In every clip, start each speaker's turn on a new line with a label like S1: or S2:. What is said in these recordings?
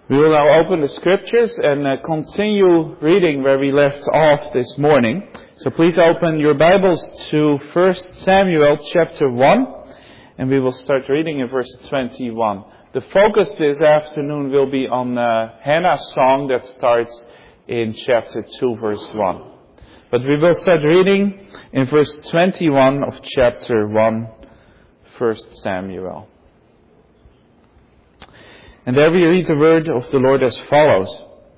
S1: We will now open the scriptures and continue reading where we left off this morning. So please open your Bibles to 1 Samuel chapter 1, and we will start reading in verse 21. The focus this afternoon will be on Hannah's song that starts in chapter 2, verse 1. But we will start reading in verse 21 of chapter 1, 1 Samuel. And there we read the word of the Lord as follows.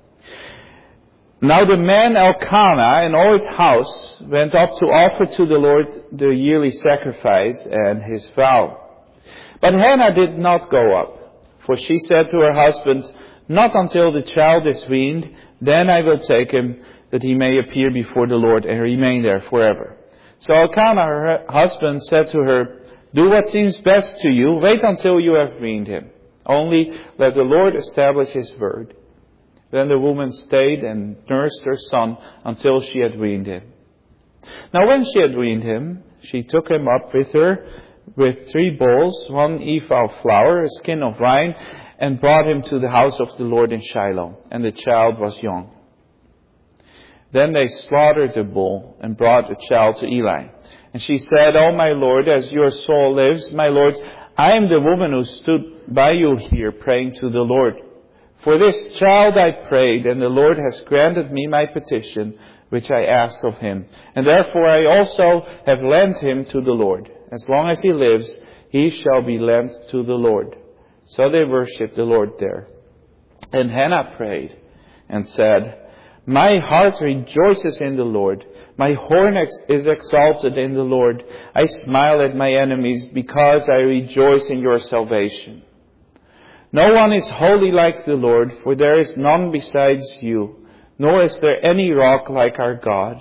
S1: Now the man Elkanah and all his house went up to offer to the Lord the yearly sacrifice and his vow. But Hannah did not go up, for she said to her husband, "Not until the child is weaned, then I will take him, that he may appear before the Lord and remain there forever." So Elkanah, her husband, said to her, "Do what seems best to you. Wait until you have weaned him. Only let the Lord establish his word." Then the woman stayed and nursed her son until she had weaned him. Now when she had weaned him, she took him up with her with 3 bowls, 1 ephah of flour, a skin of wine, and brought him to the house of the Lord in Shiloh. And the child was young. Then they slaughtered the bull and brought the child to Eli. And she said, "O my Lord, as your soul lives, my Lord, I am the woman who stood by you here praying to the Lord. For this child I prayed, and the Lord has granted me my petition, which I asked of him. And therefore I also have lent him to the Lord. As long as he lives, he shall be lent to the Lord." So they worshipped the Lord there. And Hannah prayed and said, "My heart rejoices in the Lord. My horn is exalted in the Lord. I smile at my enemies because I rejoice in your salvation. No one is holy like the Lord, for there is none besides you, nor is there any rock like our God.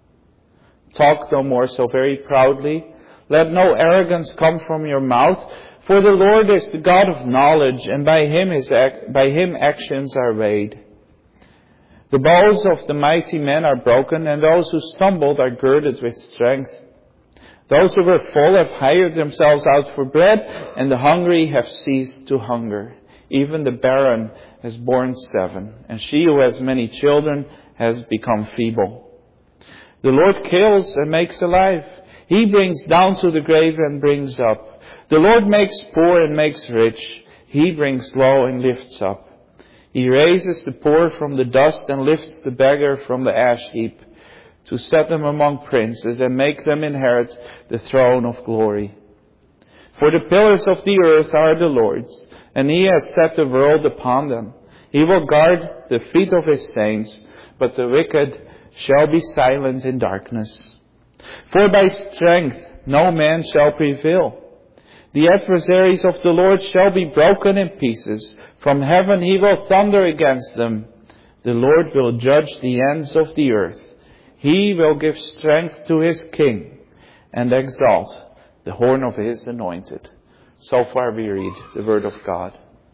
S1: Talk no more so very proudly. Let no arrogance come from your mouth, for the Lord is the God of knowledge, and by him actions are weighed. The bows of the mighty men are broken, and those who stumbled are girded with strength. Those who were full have hired themselves out for bread, and the hungry have ceased to hunger. Even the barren has borne 7, and she who has many children has become feeble. The Lord kills and makes alive. He brings down to the grave and brings up. The Lord makes poor and makes rich. He brings low and lifts up. He raises the poor from the dust and lifts the beggar from the ash heap, to set them among princes and make them inherit the throne of glory. For the pillars of the earth are the Lord's, and he has set the world upon them. He will guard the feet of his saints, but the wicked shall be silent in darkness. For by strength no man shall prevail. The adversaries of the Lord shall be broken in pieces. From heaven he will thunder against them. The Lord will judge the ends of the earth. He will give strength to his king and exalt the horn of his anointed." So far we read the word of God.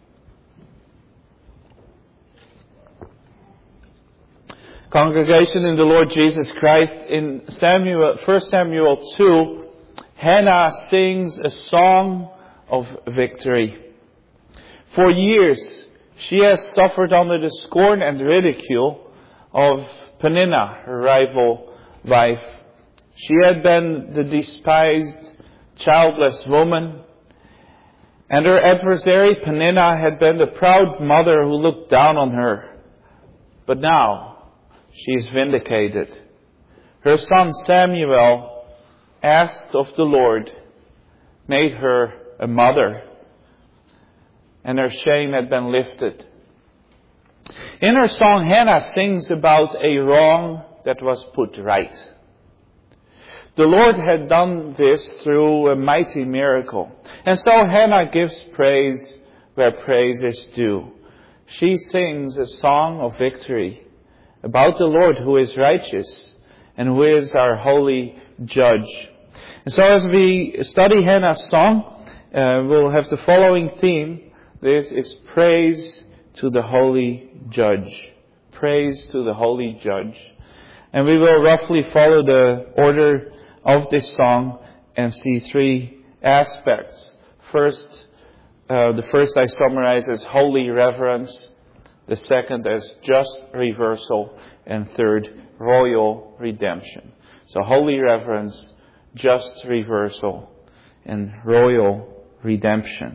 S1: Congregation in the Lord Jesus Christ, in 1 Samuel 2, Hannah sings a song of victory. For years, she has suffered under the scorn and ridicule of Peninnah, her rival wife. She had been the despised, childless woman, and her adversary, Peninnah, had been the proud mother who looked down on her. But now, she is vindicated. Her son Samuel, asked of the Lord, made her a mother, and her shame had been lifted. In her song, Hannah sings about a wrong that was put right. The Lord had done this through a mighty miracle. And so Hannah gives praise where praise is due. She sings a song of victory about the Lord who is righteous and who is our holy judge. And so as we study Hannah's song, we'll have the following theme. This is praise to the holy judge. Praise to the holy judge. And we will roughly follow the order of this song and see 3 aspects. First, the first I summarize as holy reverence. The second as just reversal. And third, royal redemption. So holy reverence, just reversal, and royal redemption.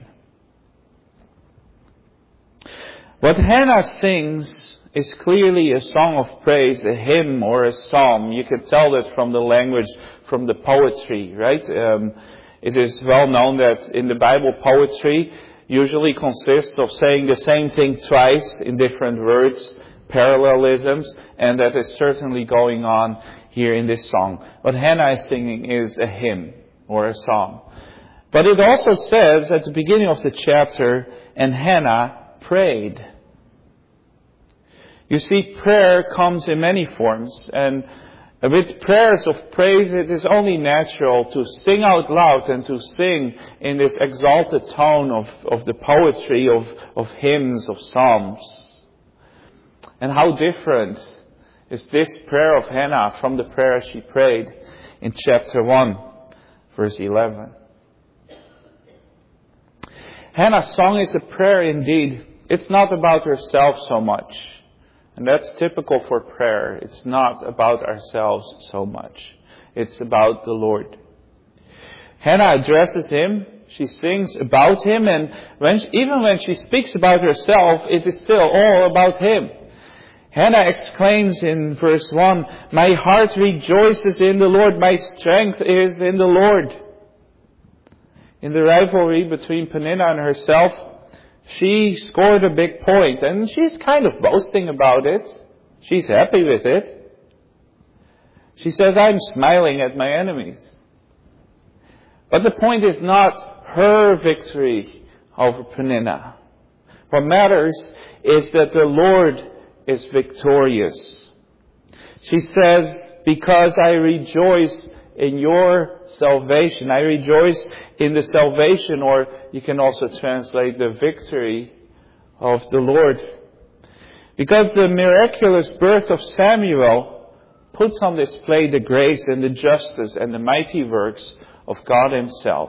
S1: What Hannah sings is clearly a song of praise, a hymn or a psalm. You can tell that from the language, from the poetry, right? It is well known that in the Bible, poetry usually consists of saying the same thing twice in different words, parallelisms, and that is certainly going on here in this song. What Hannah is singing is a hymn or a psalm. But it also says at the beginning of the chapter, and Hannah prayed. You see, prayer comes in many forms, and with prayers of praise, it is only natural to sing out loud and to sing in this exalted tone of the poetry of hymns, of psalms. And how different is this prayer of Hannah from the prayer she prayed in chapter 1, verse 11. Hannah's song is a prayer indeed. It's not about herself so much. And that's typical for prayer. It's not about ourselves so much. It's about the Lord. Hannah addresses Him. She sings about Him. And even when she speaks about herself, it is still all about Him. Hannah exclaims in verse 1, "My heart rejoices in the Lord. My strength is in the Lord." In the rivalry between Peninnah and herself, she scored a big point, and she's kind of boasting about it. She's happy with it. She says, "I'm smiling at my enemies." But the point is not her victory over Peninnah. What matters is that the Lord is victorious. She says, "Because I rejoice in your salvation." I rejoice in the salvation, or you can also translate the victory of the Lord. Because the miraculous birth of Samuel puts on display the grace and the justice and the mighty works of God Himself.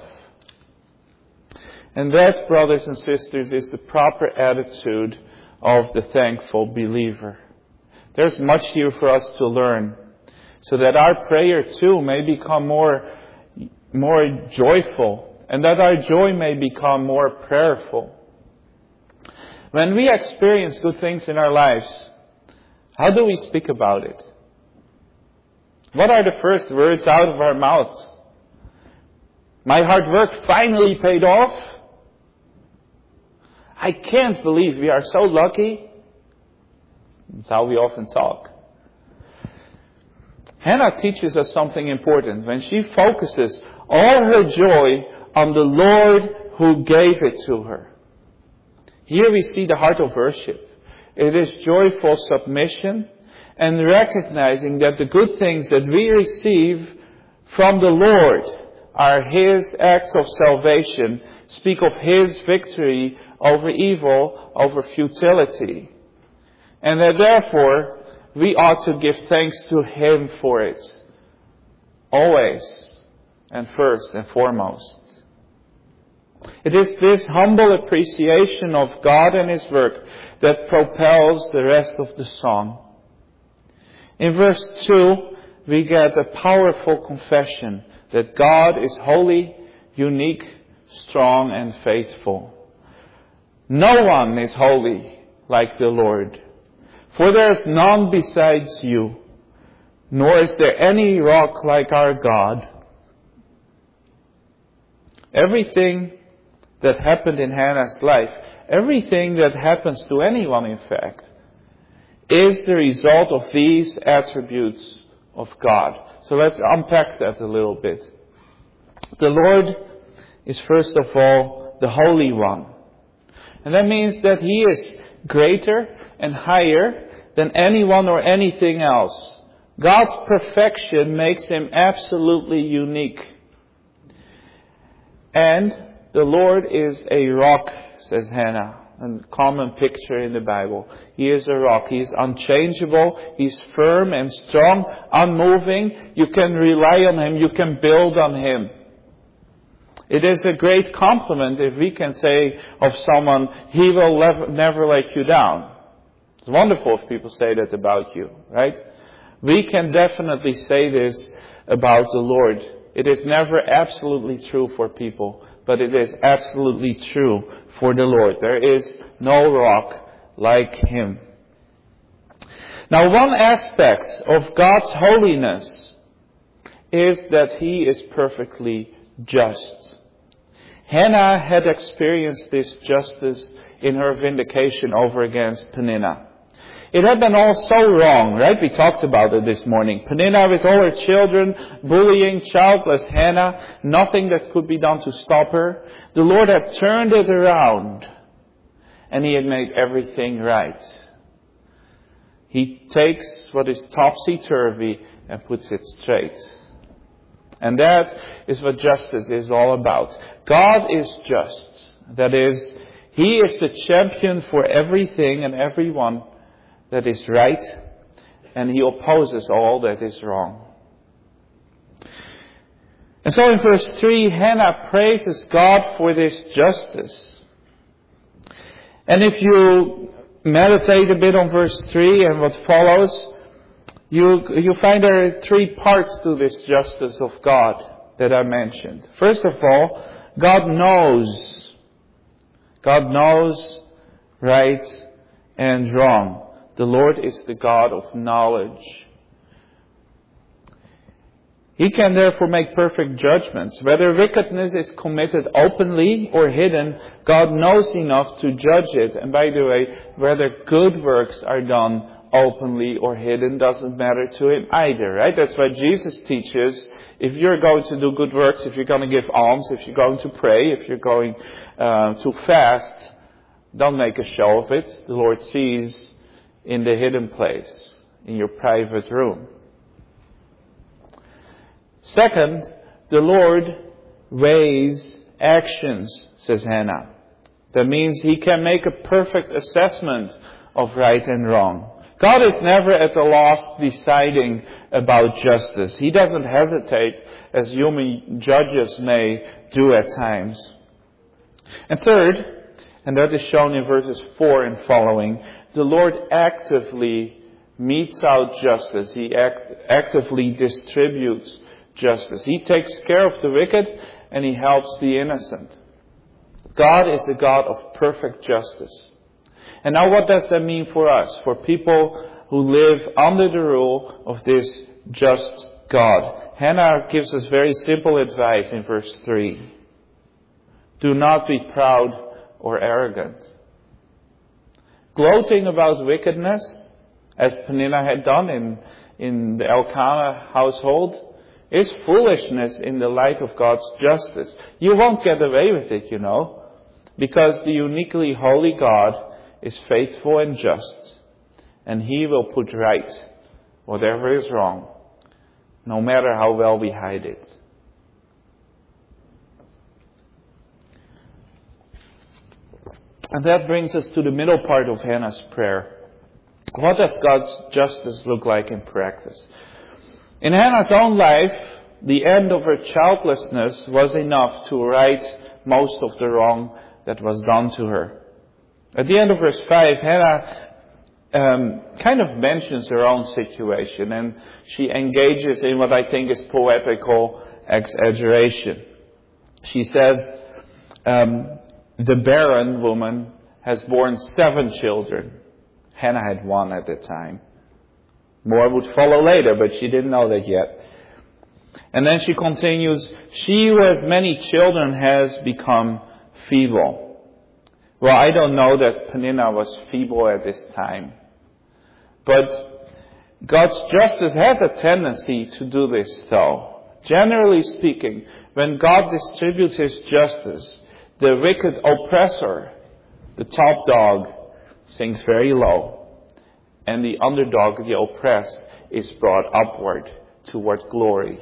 S1: And that, brothers and sisters, is the proper attitude of the thankful believer. There's much here for us to learn, so that our prayer too may become more joyful, and that our joy may become more prayerful. When we experience good things in our lives, how do we speak about it? What are the first words out of our mouths? My hard work finally paid off. I can't believe we are so lucky. That's how we often talk. Hannah teaches us something important when she focuses all her joy on the Lord who gave it to her. Here we see the heart of worship. It is joyful submission and recognizing that the good things that we receive from the Lord are His acts of salvation, speak of His victory over evil, over futility. And that therefore we ought to give thanks to Him for it. Always and first and foremost. It is this humble appreciation of God and His work that propels the rest of the song. In verse 2, we get a powerful confession that God is holy, unique, strong, and faithful. No one is holy like the Lord, for there is none besides you, nor is there any rock like our God. Everything that happened in Hannah's life, everything that happens to anyone in fact, is the result of these attributes of God. So let's unpack that a little bit. The Lord is first of all the Holy One. And that means that He is greater and higher than anyone or anything else. God's perfection makes Him absolutely unique. And the Lord is a rock, says Hannah. A common picture in the Bible. He is a rock. He is unchangeable. He's firm and strong, unmoving. You can rely on Him. You can build on Him. It is a great compliment if we can say of someone, He will never let you down. It's wonderful if people say that about you, right? We can definitely say this about the Lord. It is never absolutely true for people, but it is absolutely true for the Lord. There is no rock like Him. Now, one aspect of God's holiness is that He is perfectly just. Hannah had experienced this justice in her vindication over against Peninnah. It had been all so wrong, right? We talked about it this morning. Peninnah with all her children, bullying childless Hannah, nothing that could be done to stop her. The Lord had turned it around, and He had made everything right. He takes what is topsy-turvy and puts it straight. And that is what justice is all about. God is just. That is, He is the champion for everything and everyone that is right, and He opposes all that is wrong. And so in verse 3, Hannah praises God for this justice. And if you meditate a bit on verse 3 and what follows, you find there are three parts to this justice of God that I mentioned. First of all, God knows. God knows right and wrong. The Lord is the God of knowledge. He can therefore make perfect judgments. Whether wickedness is committed openly or hidden, God knows enough to judge it. And by the way, whether good works are done openly or hidden doesn't matter to Him either, right? That's why Jesus teaches, if you're going to do good works, if you're going to give alms, if you're going to pray, if you're going to fast, don't make a show of it. The Lord sees in the hidden place, in your private room. Second, the Lord weighs actions, says Hannah. That means He can make a perfect assessment of right and wrong. God is never at a loss deciding about justice. He doesn't hesitate as human judges may do at times. And third, and that is shown in verses 4 and following, the Lord actively metes out justice. He actively distributes justice. He takes care of the wicked and He helps the innocent. God is a God of perfect justice. And now what does that mean for us? For people who live under the rule of this just God. Hannah gives us very simple advice in verse 3. Do not be proud or arrogant. Gloating about wickedness, as Peninnah had done in the Elkanah household, is foolishness in the light of God's justice. You won't get away with it, because the uniquely holy God is faithful and just, and He will put right whatever is wrong, no matter how well we hide it. And that brings us to the middle part of Hannah's prayer. What does God's justice look like in practice? In Hannah's own life, the end of her childlessness was enough to right most of the wrong that was done to her. At the end of verse 5, Hannah kind of mentions her own situation, and she engages in what I think is poetical exaggeration. She says, the barren woman has borne 7 children. Hannah had 1 at the time. More would follow later, but she didn't know that yet. And then she continues, she who has many children has become feeble. Well, I don't know that Peninnah was feeble at this time. But God's justice has a tendency to do this though. Generally speaking, when God distributes His justice, the wicked oppressor, the top dog, sinks very low. And the underdog, the oppressed, is brought upward toward glory.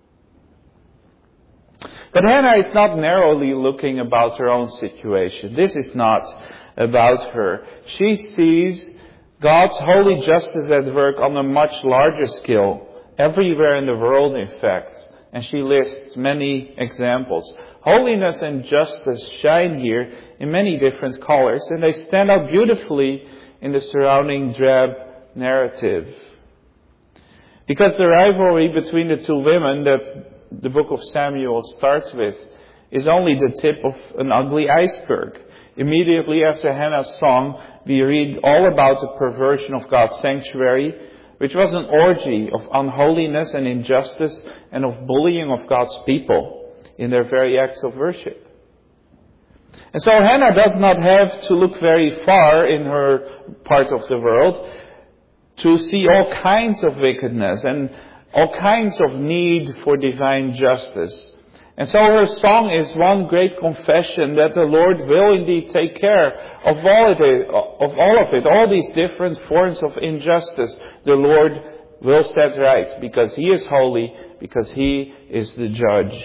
S1: But Hannah is not narrowly looking about her own situation. This is not about her. She sees God's holy justice at work on a much larger scale, everywhere in the world, in fact. And she lists many examples. Holiness and justice shine here in many different colors, and they stand out beautifully in the surrounding drab narrative. Because the rivalry between the two women that the book of Samuel starts with is only the tip of an ugly iceberg. Immediately after Hannah's song, we read all about the perversion of God's sanctuary, which was an orgy of unholiness and injustice and of bullying of God's people in their very acts of worship. And so Hannah does not have to look very far in her part of the world to see all kinds of wickedness and all kinds of need for divine justice. And so her song is one great confession that the Lord will indeed take care of all of it, all these different forms of injustice. The Lord will set right because He is holy, because He is the judge.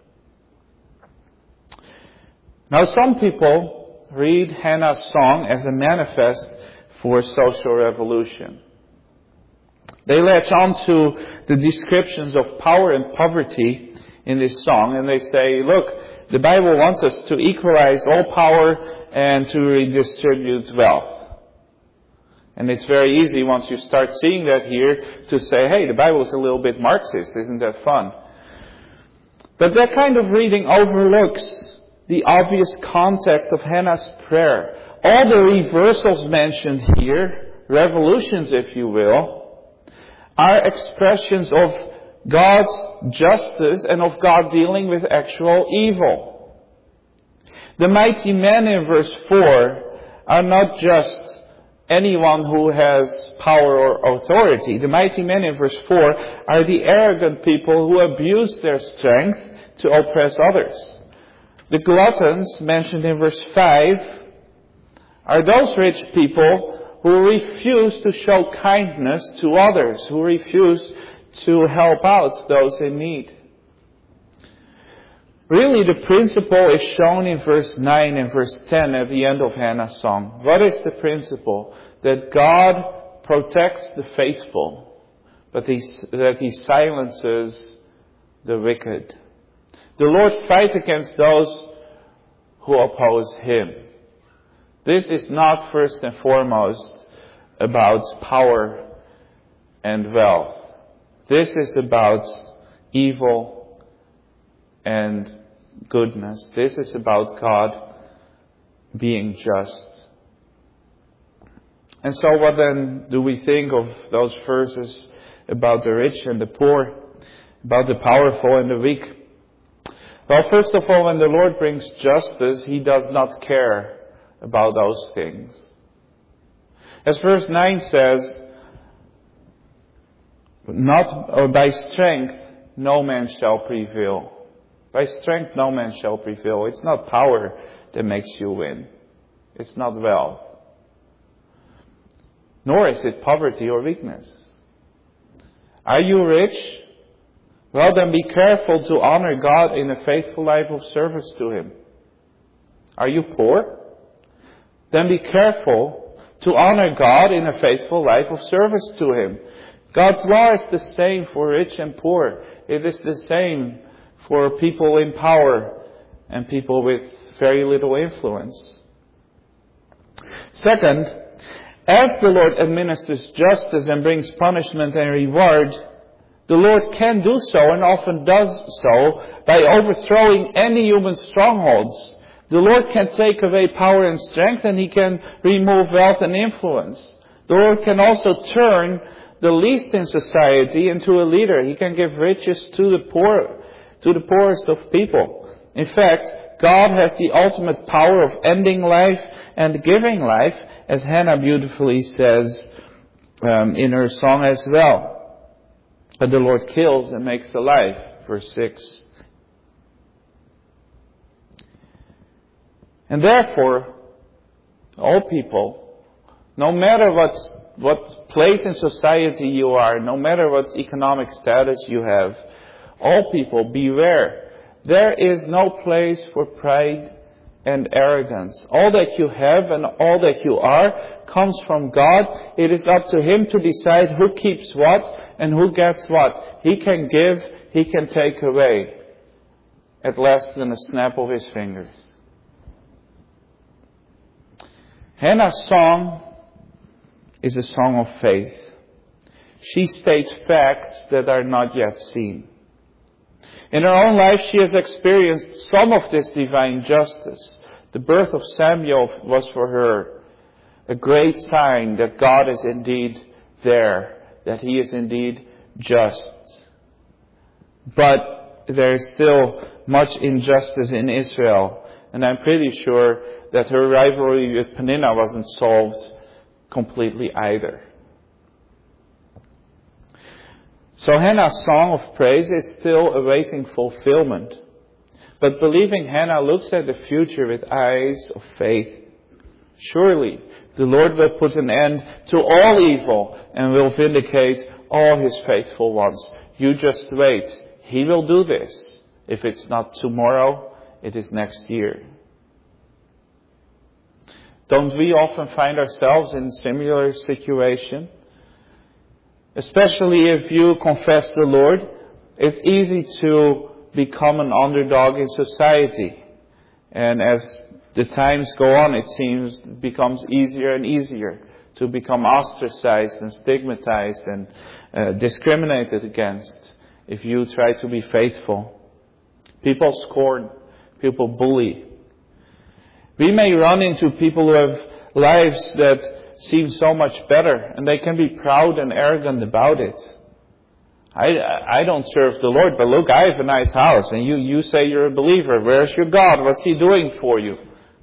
S1: Now some people read Hannah's song as a manifest for social revolution. They latch on to the descriptions of power and poverty in this song, and they say, look, the Bible wants us to equalize all power and to redistribute wealth. And it's very easy once you start seeing that here to say, hey, the Bible is a little bit Marxist, isn't that fun? But that kind of reading overlooks the obvious context of Hannah's prayer. All the reversals mentioned here, revolutions if you will, are expressions of God's justice and of God dealing with actual evil. The mighty men in verse 4 are not just anyone who has power or authority. The mighty men in verse 4 are the arrogant people who abuse their strength to oppress others. The gluttons mentioned in verse 5 are those rich people who refuse to show kindness to others, who refuse to help out those in need. Really, the principle is shown in verse 9 and verse 10 at the end of Hannah's song. What is the principle? That God protects the faithful, but that He silences the wicked. The Lord fights against those who oppose Him. This is not first and foremost about power and wealth. This is about evil and goodness. This is about God being just. And so what then do we think of those verses about the rich and the poor, about the powerful and the weak? Well, first of all, when the Lord brings justice, He does not care about those things. As verse 9 says, not by strength no man shall prevail. By strength no man shall prevail. It's not power that makes you win. It's not wealth. Nor is it poverty or weakness. Are you rich? Well, then be careful to honor God in a faithful life of service to Him. Are you poor? Then be careful to honor God in a faithful life of service to Him. God's law is the same for rich and poor. It is the same for people in power and people with very little influence. Second, as the Lord administers justice and brings punishment and reward, the Lord can do so and often does so by overthrowing any human strongholds. The Lord can take away power and strength, and He can remove wealth and influence. The Lord can also turn the least in society into a leader. He can give riches to the poor, to the poorest of people. In fact, God has the ultimate power of ending life and giving life, as Hannah beautifully says in her song as well. But the Lord kills and makes alive, verse 6. And therefore, all people, no matter what place in society you are, no matter what economic status you have, all people, beware. There is no place for pride and arrogance. All that you have and all that you are comes from God. It is up to Him to decide who keeps what and who gets what. He can give, He can take away at less than a snap of His fingers. Hannah's song is a song of faith. She states facts that are not yet seen. In her own life, she has experienced some of this divine justice. The birth of Samuel was for her a great sign that God is indeed there, that He is indeed just. But there is still much injustice in Israel, and I'm pretty sure that her rivalry with Peninnah wasn't solved completely either. So Hannah's song of praise is still awaiting fulfillment. But believing Hannah looks at the future with eyes of faith. Surely the Lord will put an end to all evil and will vindicate all His faithful ones. You just wait. He will do this. If it's not tomorrow, it is next year. Don't we often find ourselves in a similar situation? Especially if you confess the Lord, it's easy to become an underdog in society. And as the times go on, it becomes easier and easier to become ostracized and stigmatized and discriminated against if you try to be faithful. People scorn, people bully. We may run into people who have lives that seem so much better, and they can be proud and arrogant about it. I don't serve the Lord, but look, I have a nice house, and you say you're a believer. Where's your God? What's He doing for you?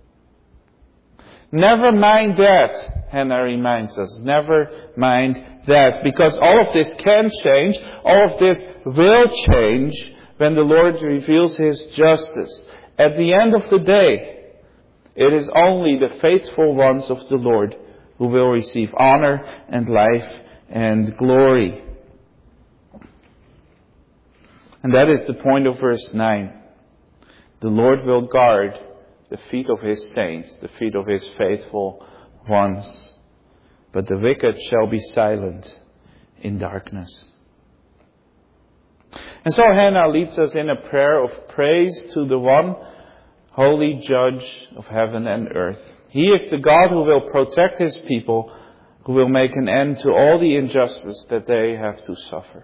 S1: Never mind that, Hannah reminds us. Never mind that, because all of this can change, all of this will change when the Lord reveals His justice. At the end of the day, it is only the faithful ones of the Lord who will receive honor and life and glory. And that is the point of verse 9. The Lord will guard the feet of His saints, the feet of His faithful ones. But the wicked shall be silent in darkness. And so Hannah leads us in a prayer of praise to the one holy judge of heaven and earth. He is the God who will protect His people, who will make an end to all the injustice that they have to suffer.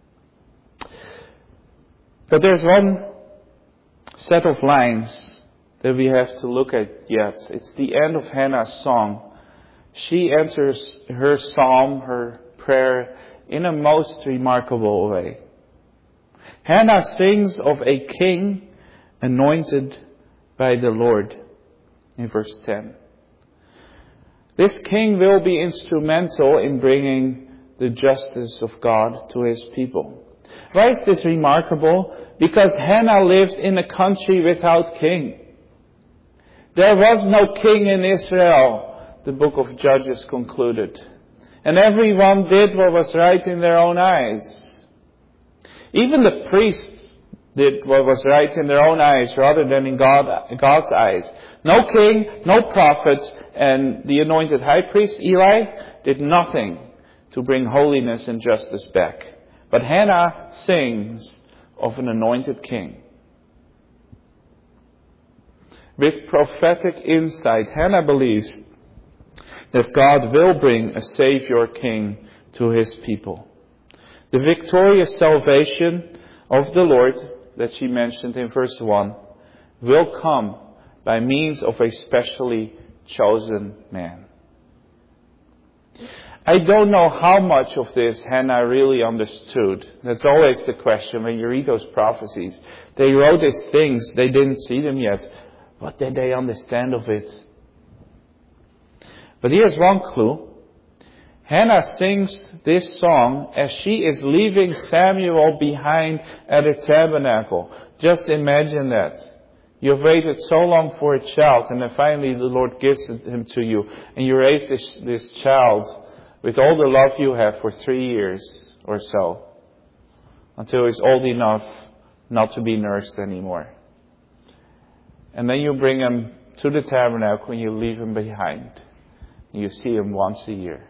S1: But there's one set of lines that we have to look at yet. It's the end of Hannah's song. She enters her psalm, her prayer, in a most remarkable way. Hannah sings of a king anointed by the Lord in verse 10. This king will be instrumental in bringing the justice of God to His people. Why is this remarkable? Because Hannah lived in a country without king. There was no king in Israel, the book of Judges concluded. And everyone did what was right in their own eyes. Even the priests did what was right in their own eyes rather than in God's eyes. No king, no prophets, and the anointed high priest, Eli, did nothing to bring holiness and justice back. But Hannah sings of an anointed king. With prophetic insight, Hannah believes that God will bring a Savior King to His people. The victorious salvation of the Lord that she mentioned in verse 1 will come by means of a specially chosen man. I don't know how much of this Hannah really understood. That's always the question when you read those prophecies. They wrote these things, they didn't see them yet. What did they understand of it? But here's one clue. Hannah sings this song as she is leaving Samuel behind at the tabernacle. Just imagine that. You've waited so long for a child, and then finally the Lord gives him to you. And you raise this child with all the love you have for 3 years or so, until he's old enough not to be nursed anymore. And then you bring him to the tabernacle and you leave him behind. You see him once a year.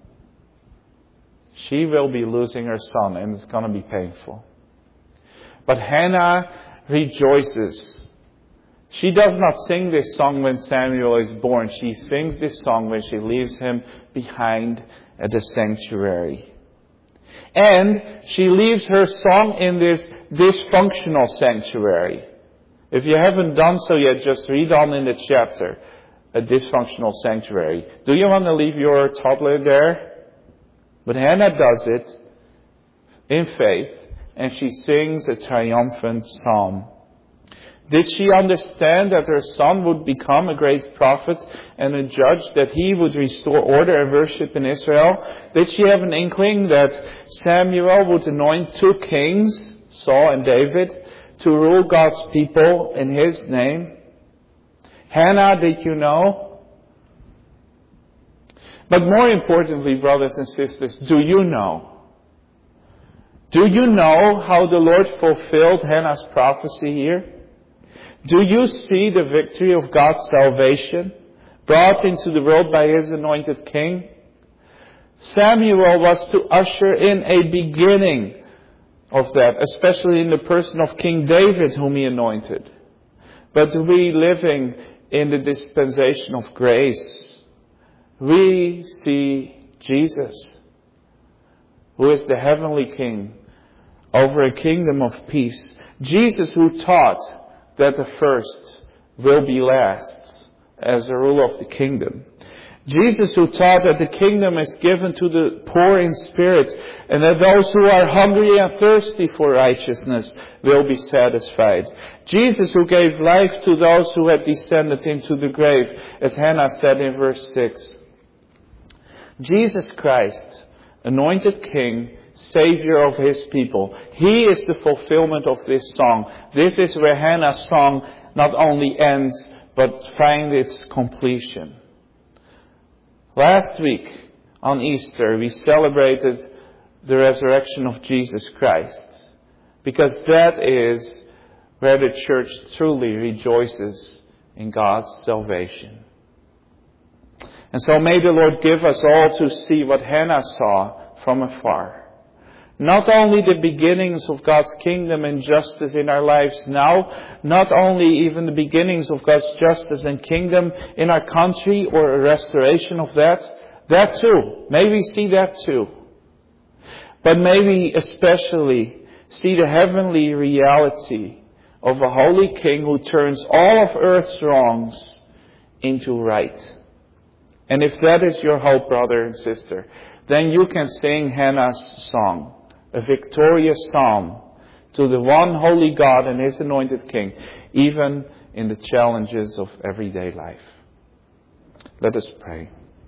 S1: She will be losing her son, and it's going to be painful. But Hannah rejoices She does not sing this song when Samuel is born. She sings this song when she leaves him behind at the sanctuary. And she leaves her song in this dysfunctional sanctuary. If you haven't done so yet, just read on in the chapter. A dysfunctional sanctuary. Do you want to leave your toddler there? But Hannah does it in faith, and she sings a triumphant psalm. Did she understand that her son would become a great prophet and a judge, that he would restore order and worship in Israel? Did she have an inkling that Samuel would anoint 2 kings, Saul and David, to rule God's people in his name? Hannah, did you know? But more importantly, brothers and sisters, do you know? Do you know how the Lord fulfilled Hannah's prophecy here? Do you see the victory of God's salvation brought into the world by His anointed king? Samuel was to usher in a beginning of that, especially in the person of King David, whom He anointed. But we living in the dispensation of grace, we see Jesus, who is the heavenly King over a kingdom of peace. Jesus who taught that the first will be last as a rule of the kingdom. Jesus who taught that the kingdom is given to the poor in spirit, and that those who are hungry and thirsty for righteousness will be satisfied. Jesus who gave life to those who had descended into the grave, as Hannah said in verse 6. Jesus Christ, anointed King, Savior of His people. He is the fulfillment of this song. This is where Hannah's song not only ends, but finds its completion. Last week, on Easter, we celebrated the resurrection of Jesus Christ, because that is where the church truly rejoices in God's salvation. And so may the Lord give us all to see what Hannah saw from afar. Not only the beginnings of God's kingdom and justice in our lives now, not only even the beginnings of God's justice and kingdom in our country or a restoration of that too. May we see that too. But may we especially see the heavenly reality of a holy King who turns all of earth's wrongs into right. And if that is your hope, brother and sister, then you can sing Hannah's song. A victorious psalm to the one holy God and His anointed King, even in the challenges of everyday life. Let us pray.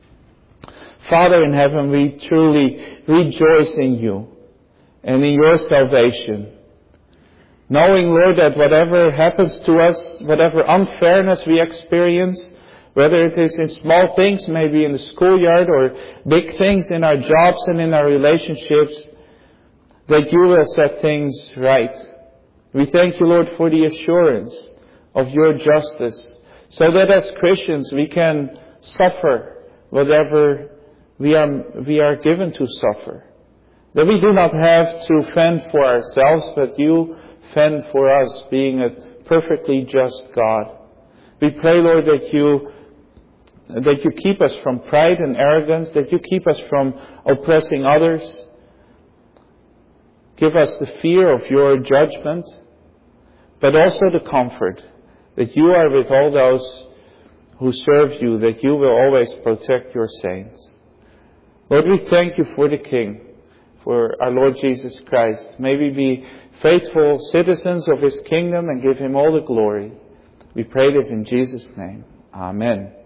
S1: Father in heaven, we truly rejoice in You and in Your salvation. Knowing, Lord, that whatever happens to us, whatever unfairness we experience, whether it is in small things, maybe in the schoolyard, or big things in our jobs and in our relationships, that You will set things right. We thank You, Lord, for the assurance of Your justice, so that as Christians we can suffer whatever we are given to suffer. That we do not have to fend for ourselves, but You fend for us, being a perfectly just God. We pray, Lord, that You keep us from pride and arrogance, that You keep us from oppressing others. Give us the fear of Your judgment, but also the comfort that You are with all those who serve You, that You will always protect Your saints. Lord, we thank You for the King, for our Lord Jesus Christ. May we be faithful citizens of His kingdom and give Him all the glory. We pray this in Jesus' name. Amen.